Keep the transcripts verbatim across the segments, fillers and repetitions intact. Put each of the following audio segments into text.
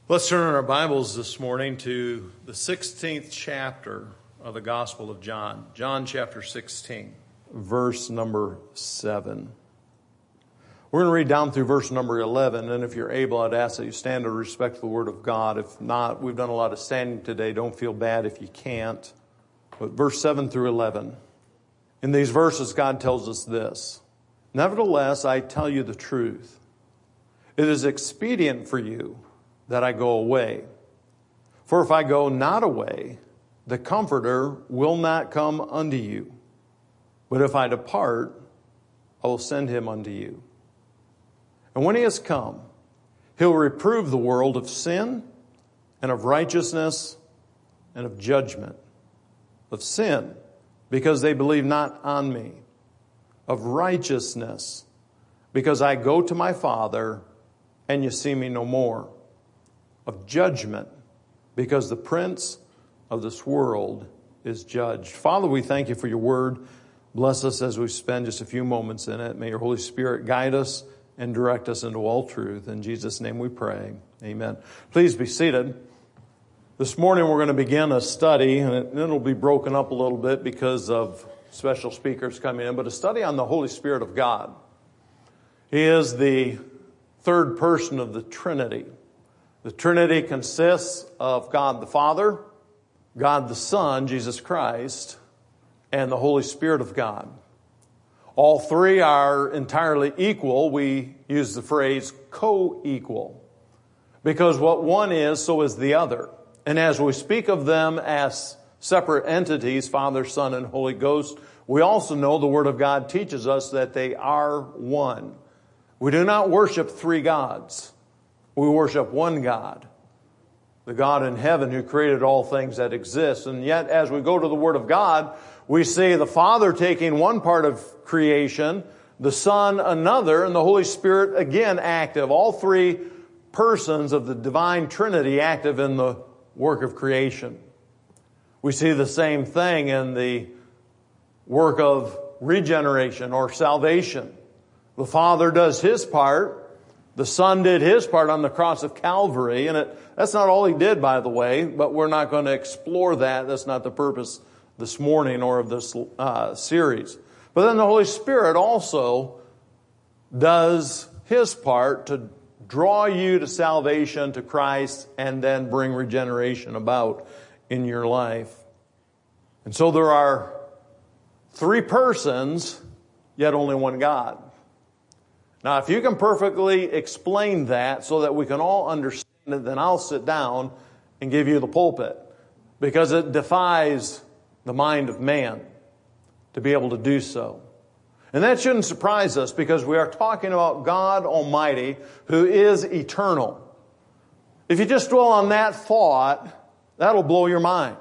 Let's turn our Bibles this morning to the sixteenth chapter of the Gospel of John. John chapter sixteen, verse number seven. We're going to read down through verse number eleven, and if you're able, I'd ask that you stand to respect the Word of God. If not, we've done a lot of standing today. Don't feel bad if you can't. But verse seven through eleven. In these verses, God tells us this: "Nevertheless, I tell you the truth. It is expedient for you that I go away. For if I go not away, the Comforter will not come unto you. But if I depart, I will send him unto you. And when he has come, he'll reprove the world of sin and of righteousness and of judgment. Of sin, because they believe not on me. Of righteousness, because I go to my Father, and you see me no more. Of judgment, because the prince of this world is judged." Father, we thank you for your word. Bless us as we spend just a few moments in it. May your Holy Spirit guide us and direct us into all truth. In Jesus' name we pray. Amen. Please be seated. This morning we're going to begin a study, and it'll be broken up a little bit because of special speakers coming in, but a study on the Holy Spirit of God. He is the third person of the Trinity. The Trinity consists of God the Father, God the Son, Jesus Christ, and the Holy Spirit of God. All three are entirely equal. We use the phrase co-equal, because what one is, so is the other. And as we speak of them as separate entities, Father, Son, and Holy Ghost, we also know the Word of God teaches us that they are one. We do not worship three gods. We worship one God, the God in heaven who created all things that exist. And yet, as we go to the Word of God, we see the Father taking one part of creation, the Son another, and the Holy Spirit again active. All three persons of the divine Trinity active in the work of creation. We see the same thing in the work of regeneration or salvation. The Father does His part. The Son did His part on the cross of Calvary, and it, that's not all He did, by the way, but we're not going to explore that. That's not the purpose this morning or of this uh, series. But then the Holy Spirit also does His part to draw you to salvation, to Christ, and then bring regeneration about in your life. And so there are three persons, yet only one God. Now, if you can perfectly explain that so that we can all understand it, then I'll sit down and give you the pulpit, because it defies the mind of man to be able to do so. And that shouldn't surprise us, because we are talking about God Almighty, who is eternal. If you just dwell on that thought, that'll blow your mind.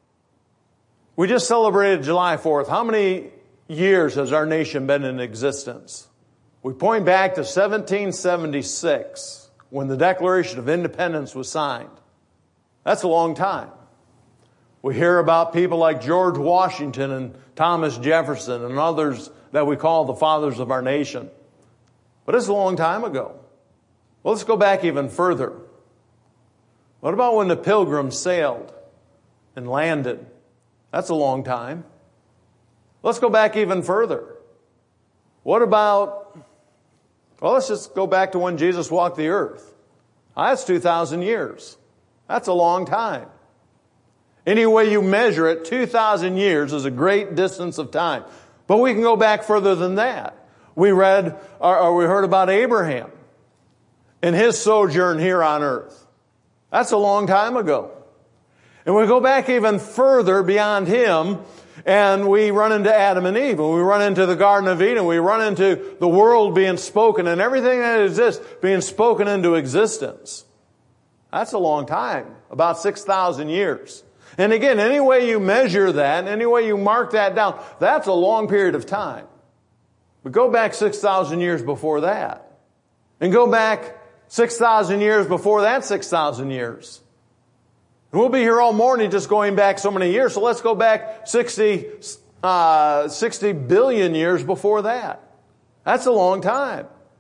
We just celebrated July fourth. How many years has our nation been in existence? We point back to seventeen seventy-six, when the Declaration of Independence was signed. That's a long time. We hear about people like George Washington and Thomas Jefferson and others that we call the fathers of our nation. But it's a long time ago. Well, let's go back even further. What about when the Pilgrims sailed and landed? That's a long time. Let's go back even further. What about, well, let's just go back to when Jesus walked the earth. That's two thousand years. That's a long time. Any way you measure it, two thousand years is a great distance of time. But we can go back further than that. We read, or, or we heard about Abraham and his sojourn here on earth. That's a long time ago. And we go back even further beyond him, and we run into Adam and Eve, and we run into the Garden of Eden, we run into the world being spoken, and everything that exists being spoken into existence. That's a long time, about six thousand years. And again, any way you measure that, any way you mark that down, that's a long period of time. But go back six thousand years before that. And go back six thousand years before that six thousand years. And we'll be here all morning just going back so many years. So let's go back sixty, uh, sixty billion years before that. That's a long time.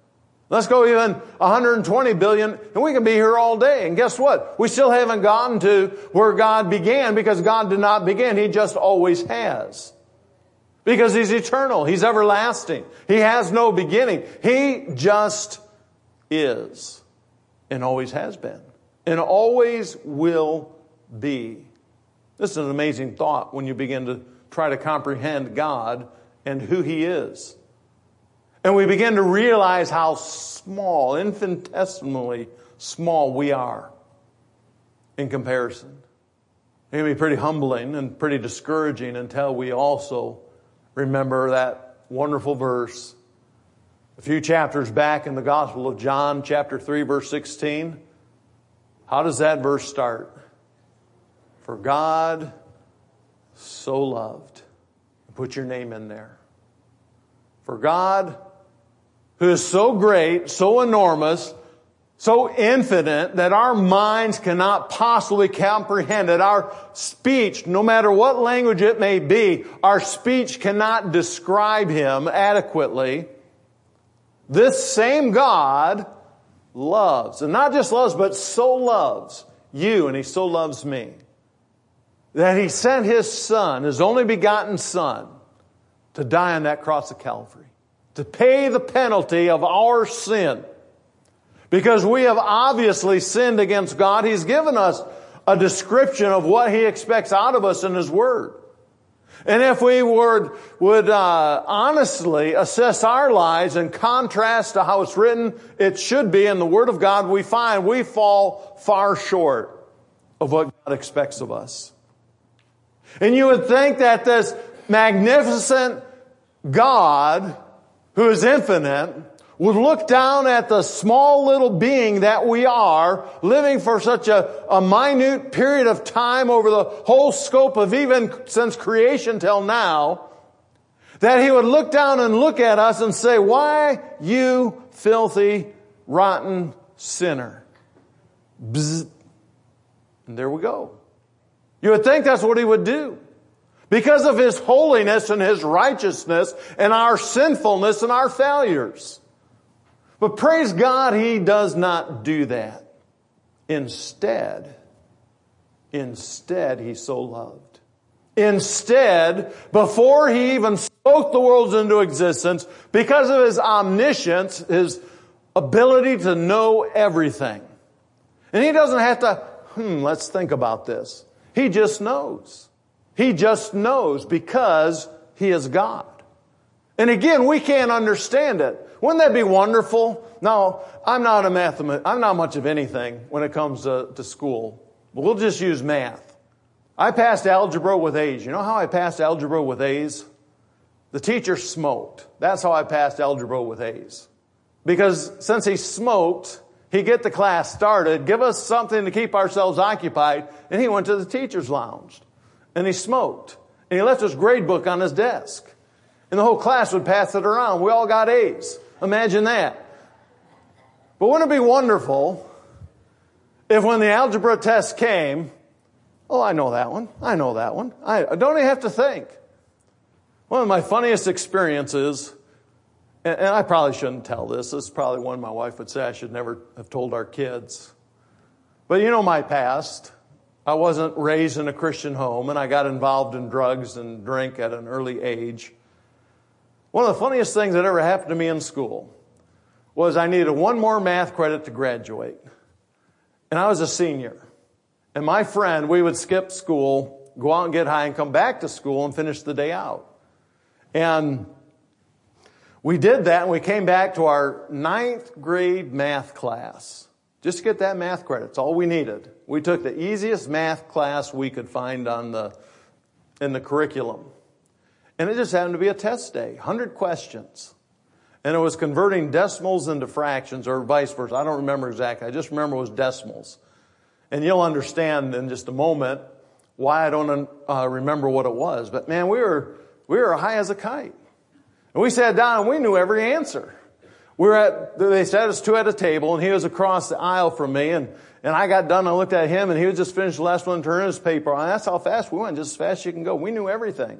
Let's go even one hundred twenty billion, and we can be here all day. And guess what? We still haven't gotten to where God began, because God did not begin. He just always has. Because He's eternal. He's everlasting. He has no beginning. He just is, and always has been, and always will be. This is an amazing thought when you begin to try to comprehend God and who He is. And we begin to realize how small, infinitesimally small we are in comparison. It can be pretty humbling and pretty discouraging until we also remember that wonderful verse a few chapters back in the Gospel of John, chapter three, verse sixteen. How does that verse start? For God so loved. Put your name in there. For God, who is so great, so enormous, so infinite that our minds cannot possibly comprehend it. Our speech, no matter what language it may be, our speech cannot describe Him adequately. This same God loves, and not just loves, but so loves you, and He so loves me, that He sent His Son, His only begotten Son, to die on that cross of Calvary, to pay the penalty of our sin. Because we have obviously sinned against God, He's given us a description of what He expects out of us in His Word. And if we would, would uh, honestly assess our lives in contrast to how it's written, it should be in the Word of God, we find we fall far short of what God expects of us. And you would think that this magnificent God, who is infinite, would look down at the small little being that we are, living for such a, a minute period of time over the whole scope of even since creation till now, that He would look down and look at us and say, why, you filthy, rotten sinner? Bzz. And there we go. You would think that's what He would do. Because of His holiness and His righteousness and our sinfulness and our failures. But praise God, He does not do that. Instead, instead, He so loved. Instead, before He even spoke the worlds into existence, because of His omniscience, His ability to know everything. And He doesn't have to, hmm, let's think about this. He just knows. He just knows because He is God. And again, we can't understand it. Wouldn't that be wonderful? No, I'm not a mathemat- I'm not much of anything when it comes to, to school. But we'll just use math. I passed algebra with A's. You know how I passed algebra with A's? The teacher smoked. That's how I passed algebra with A's. Because since he smoked, he'd get the class started, give us something to keep ourselves occupied, and he went to the teacher's lounge. And he smoked. And he left his grade book on his desk. And the whole class would pass it around. We all got A's. Imagine that. But wouldn't it be wonderful if when the algebra test came, oh, I know that one. I know that one. I don't even have to think. One of my funniest experiences, and, and I probably shouldn't tell this. This is probably one my wife would say I should never have told our kids. But you know my past. I wasn't raised in a Christian home, and I got involved in drugs and drink at an early age. One of the funniest things that ever happened to me in school was I needed one more math credit to graduate. And I was a senior. And my friend, we would skip school, go out and get high, and come back to school and finish the day out. And we did that, and we came back to our ninth grade math class. Just to get that math credit. It's all we needed. We took the easiest math class we could find on the in the curriculum. And it just happened to be a test day, one hundred questions. And it was converting decimals into fractions or vice versa. I don't remember exactly. I just remember it was decimals. And you'll understand in just a moment why I don't uh, remember what it was. But man, we were we were high as a kite. And we sat down and we knew every answer. We were at, they sat us two at a table, and he was across the aisle from me, and, and I got done, I looked at him, and he was just finished the last one, turning his paper on. That's how fast we went, just as fast as you can go. We knew everything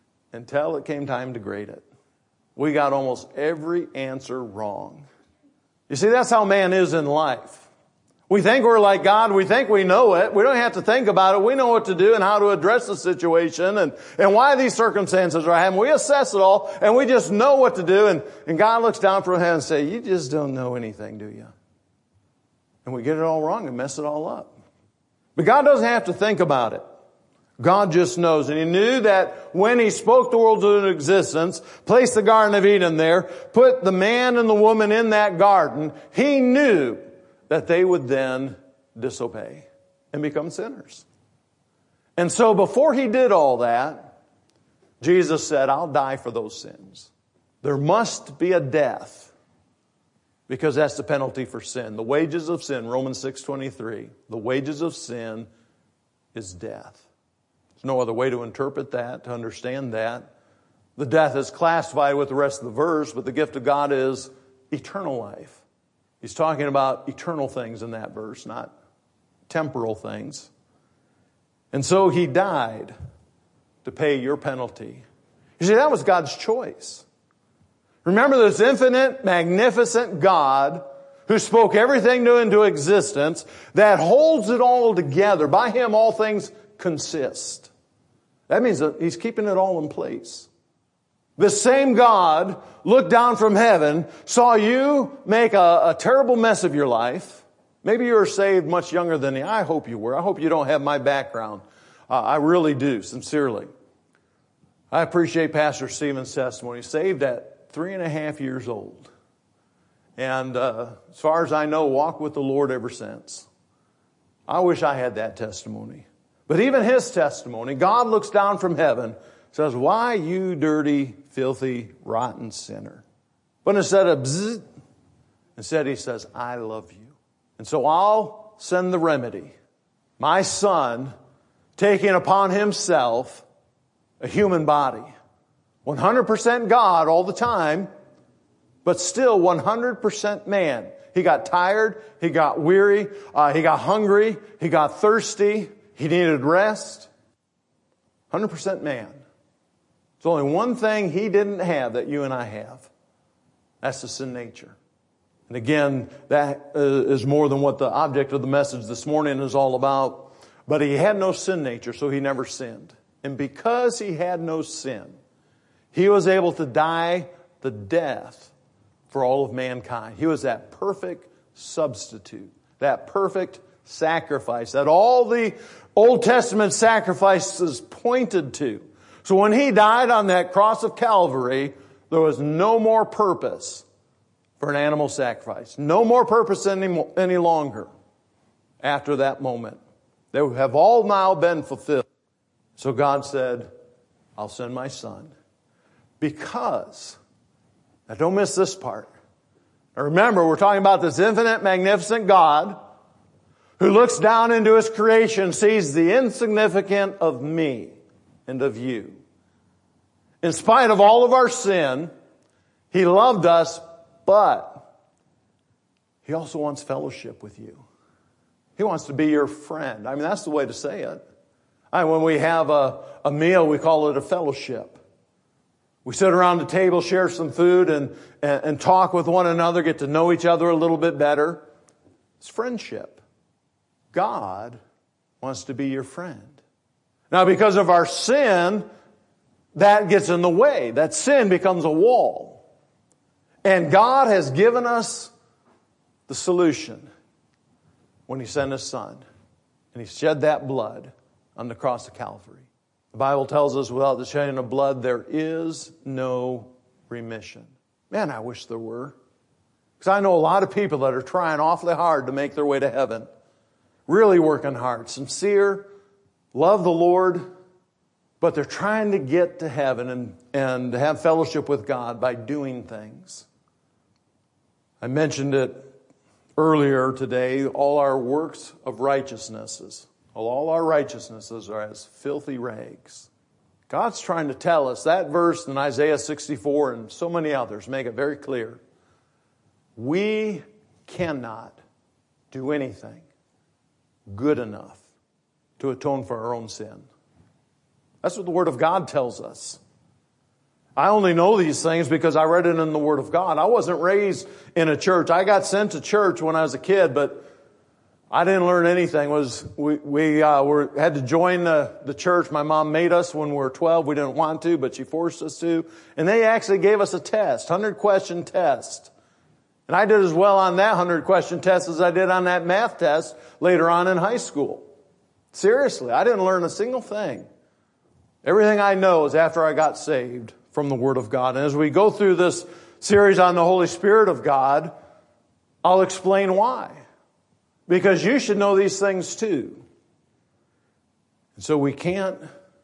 until it came time to grade it. We got almost every answer wrong. You see, that's how man is in life. We think we're like God. We think we know it. We don't have to think about it. We know what to do and how to address the situation and, and why these circumstances are happening. We assess it all and we just know what to do. And, and God looks down from heaven and says, you just don't know anything, do you? And we get it all wrong and mess it all up. But God doesn't have to think about it. God just knows. And He knew that when He spoke the world into existence, placed the Garden of Eden there, put the man and the woman in that garden, He knew that they would then disobey and become sinners. And so before He did all that, Jesus said, I'll die for those sins. There must be a death because that's the penalty for sin. The wages of sin, Romans six twenty-three, the wages of sin is death. There's no other way to interpret that, to understand that. The death is classified with the rest of the verse, but the gift of God is eternal life. He's talking about eternal things in that verse, not temporal things. And so He died to pay your penalty. You see, that was God's choice. Remember this infinite, magnificent God who spoke everything into existence, that holds it all together. By Him, all things consist. That means that He's keeping it all in place. The same God looked down from heaven, saw you make a, a terrible mess of your life. Maybe you were saved much younger than me. I hope you were. I hope you don't have my background. Uh, I really do, sincerely. I appreciate Pastor Stephen's testimony. Saved at three and a half years old. And uh, as far as I know, walked with the Lord ever since. I wish I had that testimony. But even his testimony, God looks down from heaven, says, why you dirty, filthy, rotten sinner? But instead of bzzz, instead He says, I love you. And so I'll send the remedy. My Son taking upon Himself a human body. one hundred percent God all the time, but still one hundred percent man. He got tired. He got weary. Uh, he got hungry. He got thirsty. He needed rest. one hundred percent man. There's only one thing He didn't have that you and I have. That's the sin nature. And again, that is more than what the object of the message this morning is all about. But He had no sin nature, so He never sinned. And because He had no sin, He was able to die the death for all of mankind. He was that perfect substitute, that perfect sacrifice that all the Old Testament sacrifices pointed to. So when He died on that cross of Calvary, there was no more purpose for an animal sacrifice. No more purpose any, any longer after that moment. They have all now been fulfilled. So God said, I'll send my Son. Because, now don't miss this part. Now remember, we're talking about this infinite, magnificent God who looks down into His creation, sees the insignificant of me and of you. In spite of all of our sin, He loved us, but He also wants fellowship with you. He wants to be your friend. I mean, that's the way to say it. I mean, when we have a, a meal, we call it a fellowship. We sit around the table, share some food, and, and, and talk with one another, get to know each other a little bit better. It's friendship. God wants to be your friend. Now, because of our sin, that gets in the way. That sin becomes a wall. And God has given us the solution when He sent His Son. And He shed that blood on the cross of Calvary. The Bible tells us without the shedding of blood, there is no remission. Man, I wish there were. Because I know a lot of people that are trying awfully hard to make their way to heaven. Really working hard. Sincere, love the Lord, but they're trying to get to heaven and, and have fellowship with God by doing things. I mentioned it earlier today. All our works of righteousnesses, all our righteousnesses are as filthy rags. God's trying to tell us, that verse in Isaiah sixty-four and so many others make it very clear. We cannot do anything good enough to atone for our own sin. That's what the Word of God tells us. I only know these things because I read it in the Word of God. I wasn't raised in a church. I got sent to church when I was a kid, but I didn't learn anything. It was we we uh, were had to join the the church. My mom made us when we were twelve. We didn't want to, but she forced us to. And they actually gave us a test, hundred question test. And I did as well on that hundred question test as I did on that math test later on in high school. Seriously, I didn't learn a single thing. Everything I know is after I got saved from the Word of God. And as we go through this series on the Holy Spirit of God, I'll explain why. Because you should know these things too. And so we can't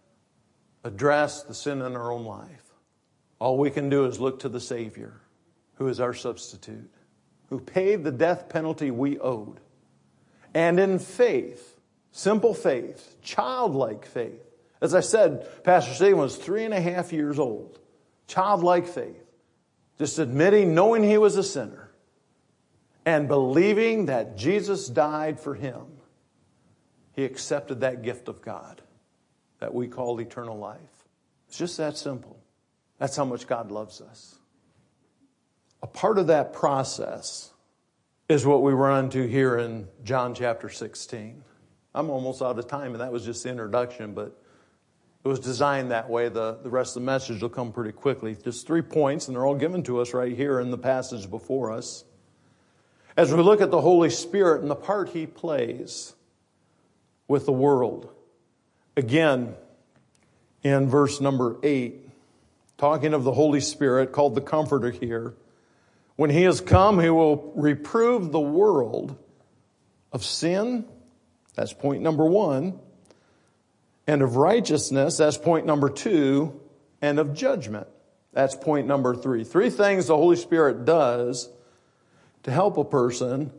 address the sin in our own life. All we can do is look to the Savior, who is our substitute, who paid the death penalty we owed. And in faith, simple faith, childlike faith. As I said, Pastor Stephen was three and a half years old. Childlike faith. Just admitting, knowing he was a sinner. And believing that Jesus died for him. He accepted that gift of God that we call eternal life. It's just that simple. That's how much God loves us. A part of that process is what we run into here in John chapter sixteen. I'm almost out of time, and that was just the introduction, but it was designed that way. The, the rest of the message will come pretty quickly. Just three points, and they're all given to us right here in the passage before us. As we look at the Holy Spirit and the part He plays with the world. Again, in verse number eight, talking of the Holy Spirit, called the Comforter here. When He has come, He will reprove the world of sin. That's point number one. And of righteousness, that's point number two. And of judgment, that's point number three. Three things the Holy Spirit does to help a person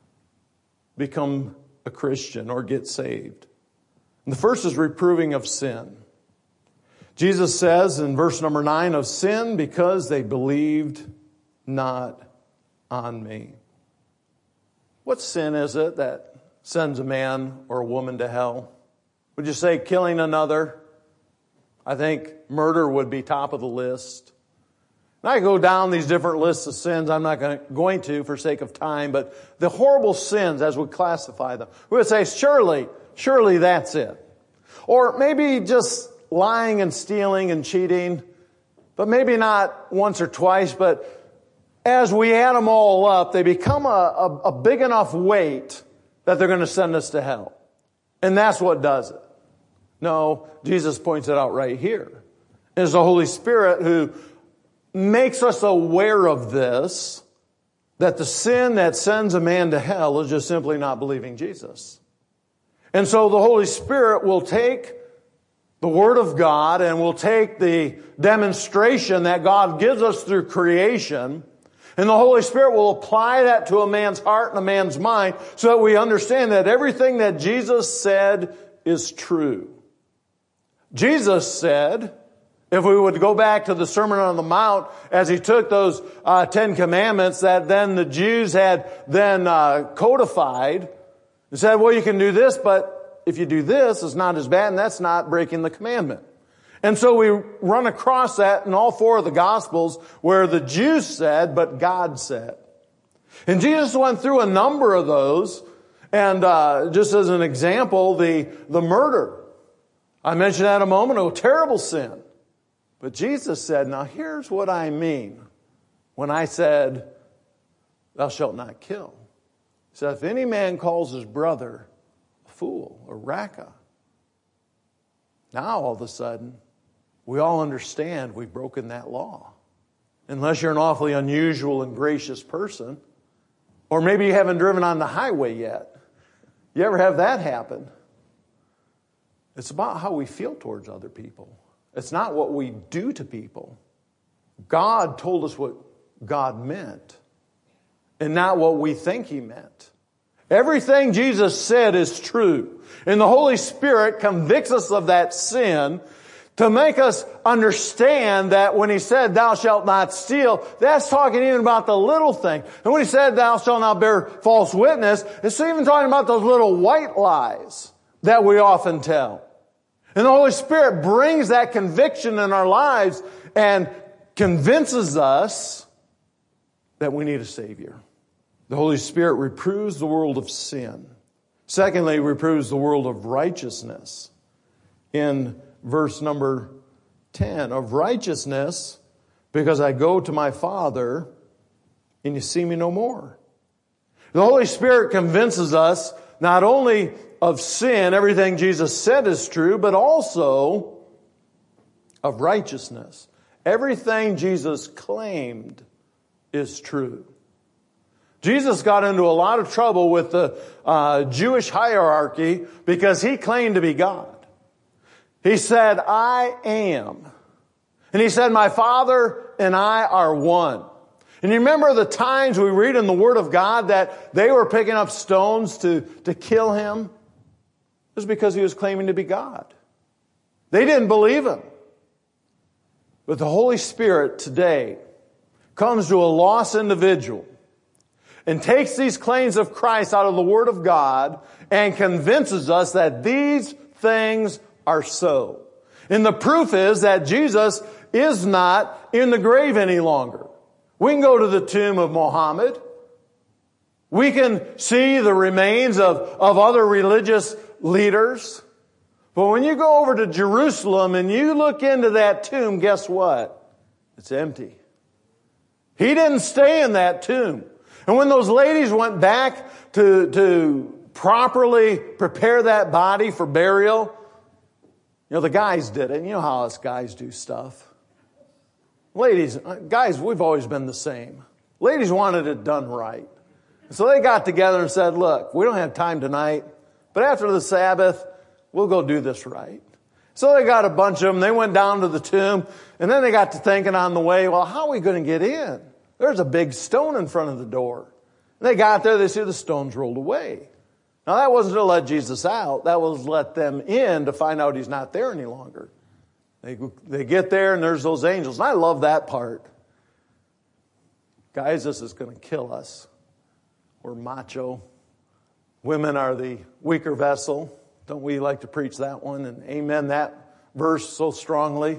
become a Christian or get saved. And the first is reproving of sin. Jesus says in verse number nine, of sin because they believed not on me. What sin is it that sends a man or a woman to hell? Would you say killing another? I think murder would be top of the list. And I go down these different lists of sins. I'm not going to for sake of time, but the horrible sins as we classify them. We would say, surely, surely that's it. Or maybe just lying and stealing and cheating, but maybe not once or twice, but as we add them all up, they become a, a, a big enough weight that they're going to send us to hell. And that's what does it. No, Jesus points it out right here. It's the Holy Spirit who makes us aware of this, that the sin that sends a man to hell is just simply not believing Jesus. And so the Holy Spirit will take the Word of God and will take the demonstration that God gives us through creation, and the Holy Spirit will apply that to a man's heart and a man's mind so that we understand that everything that Jesus said is true. Jesus said, if we would go back to the Sermon on the Mount, as He took those uh, Ten Commandments that then the Jews had then uh, codified, and said, well, you can do this, but if you do this, it's not as bad, and that's not breaking the commandment. And so we run across that in all four of the Gospels where the Jews said, but God said. And Jesus went through a number of those. And uh, just as an example, the, the murder. I mentioned that a moment ago, terrible sin. But Jesus said, now here's what I mean when I said, thou shalt not kill. He said, if any man calls his brother a fool, a raka, now all of a sudden, we all understand we've broken that law. Unless you're an awfully unusual and gracious person. Or maybe you haven't driven on the highway yet. You ever have that happen? It's about how we feel towards other people. It's not what we do to people. God told us what God meant. And not what we think He meant. Everything Jesus said is true. And the Holy Spirit convicts us of that sin to make us understand that when He said, thou shalt not steal, that's talking even about the little thing. And when He said, thou shalt not bear false witness, it's even talking about those little white lies that we often tell. And the Holy Spirit brings that conviction in our lives and convinces us that we need a Savior. The Holy Spirit reproves the world of sin. Secondly, reproves the world of righteousness. In verse number ten, of righteousness, because I go to my Father, and you see me no more. The Holy Spirit convinces us not only of sin, everything Jesus said is true, but also of righteousness. Everything Jesus claimed is true. Jesus got into a lot of trouble with the uh, Jewish hierarchy because he claimed to be God. He said, I am. And he said, my Father and I are one. And you remember the times we read in the Word of God that they were picking up stones to, to kill him? It was because he was claiming to be God. They didn't believe him. But the Holy Spirit today comes to a lost individual and takes these claims of Christ out of the Word of God and convinces us that these things are so. And the proof is that Jesus is not in the grave any longer. We can go to the tomb of Muhammad. We can see the remains of, of other religious leaders. But when you go over to Jerusalem and you look into that tomb, guess what? It's empty. He didn't stay in that tomb. And when those ladies went back to, to properly prepare that body for burial, you know, the guys did it. You know how us guys do stuff. Ladies, guys, we've always been the same. Ladies wanted it done right. So they got together and said, look, we don't have time tonight, but after the Sabbath, we'll go do this right. So they got a bunch of them. They went down to the tomb, and then they got to thinking on the way, well, how are we going to get in? There's a big stone in front of the door. And they got there, they see the stones rolled away. Now that wasn't to let Jesus out. That was to let them in to find out he's not there any longer. They, they get there and there's those angels. And I love that part. Guys, this is going to kill us. We're macho. Women are the weaker vessel. Don't we like to preach that one and amen that verse so strongly?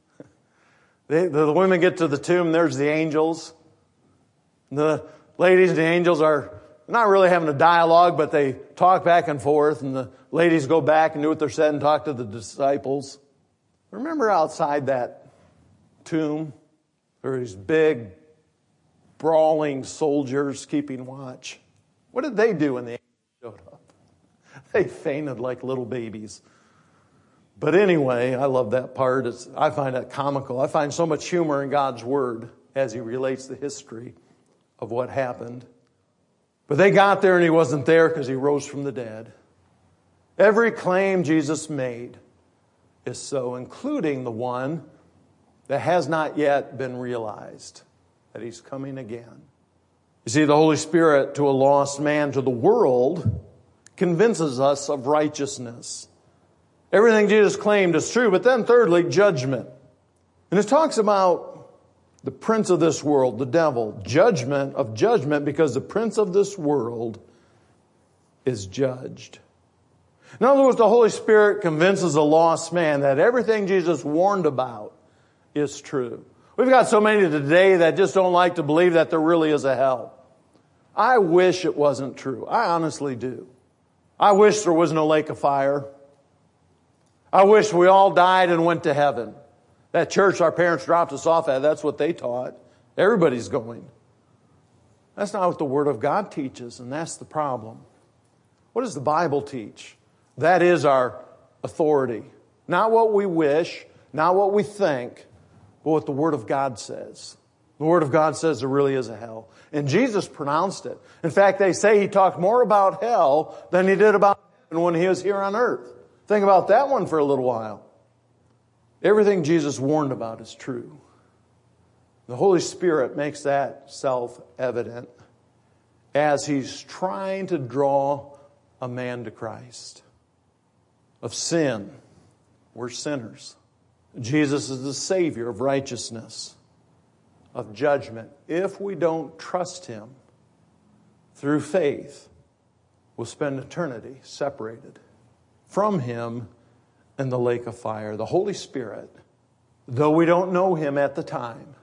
They, the women get to the tomb, there's the angels. The ladies and the angels are not really having a dialogue, but they talk back and forth, and the ladies go back and do what they're said and talk to the disciples. Remember outside that tomb, there were these big, brawling soldiers keeping watch. What did they do when the angels showed up? They fainted like little babies. But anyway, I love that part. It's, I find it comical. I find so much humor in God's Word as He relates the history of what happened. But they got there and He wasn't there because He rose from the dead. Every claim Jesus made is so, including the one that has not yet been realized, that He's coming again. You see, the Holy Spirit to a lost man, to the world, convinces us of righteousness. Everything Jesus claimed is true. But then thirdly, judgment. And it talks about the prince of this world, the devil. Judgment of judgment because the prince of this world is judged. In other words, the Holy Spirit convinces a lost man that everything Jesus warned about is true. We've got so many today that just don't like to believe that there really is a hell. I wish it wasn't true. I honestly do. I wish there was no lake of fire. I wish we all died and went to heaven. That church our parents dropped us off at, that's what they taught. Everybody's going. That's not what the Word of God teaches, and that's the problem. What does the Bible teach? That is our authority. Not what we wish, not what we think, but what the Word of God says. The Word of God says there really is a hell. And Jesus pronounced it. In fact, they say He talked more about hell than He did about heaven when He was here on earth. Think about that one for a little while. Everything Jesus warned about is true. The Holy Spirit makes that self-evident as He's trying to draw a man to Christ. Of sin, we're sinners. Jesus is the Savior of righteousness, of judgment. If we don't trust Him through faith, we'll spend eternity separated from Him in the lake of fire. The Holy Spirit, though we don't know Him at the time,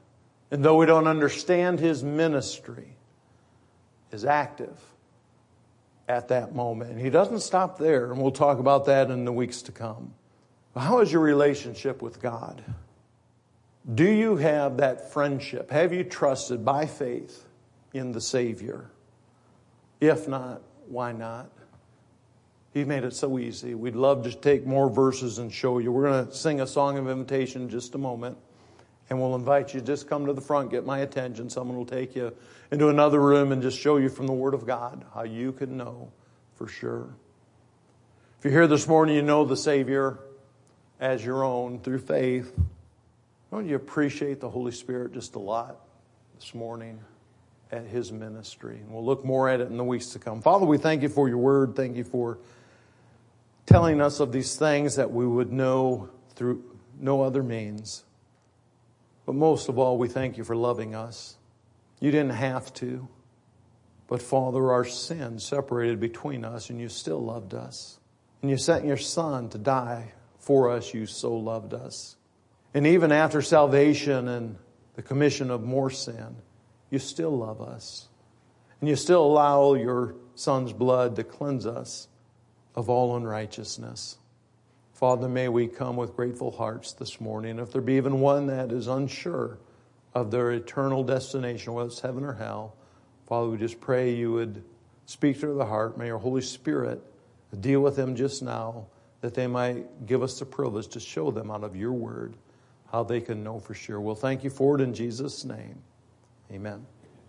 And though we don't understand His ministry, is active at that moment. And He doesn't stop there, and we'll talk about that in the weeks to come. How is your relationship with God? Do you have that friendship? Have you trusted by faith in the Savior? If not, why not? He made it so easy. We'd love to take more verses and show you. We're going to sing a song of invitation in just a moment. And we'll invite you to just come to the front, get my attention. Someone will take you into another room and just show you from the Word of God how you can know for sure. If you're here this morning, you know the Savior as your own through faith. Don't you appreciate the Holy Spirit just a lot this morning at His ministry? And we'll look more at it in the weeks to come. Father, we thank You for Your Word. Thank You for telling us of these things that we would know through no other means. But most of all, we thank You for loving us. You didn't have to. But Father, our sin separated between us, and You still loved us. And You sent Your Son to die for us. You so loved us. And even after salvation and the commission of more sin, You still love us. And You still allow Your Son's blood to cleanse us of all unrighteousness. Father, may we come with grateful hearts this morning. If there be even one that is unsure of their eternal destination, whether it's heaven or hell, Father, we just pray You would speak to the heart. May Your Holy Spirit deal with them just now, that they might give us the privilege to show them out of Your Word how they can know for sure. We'll thank You for it in Jesus' name. Amen.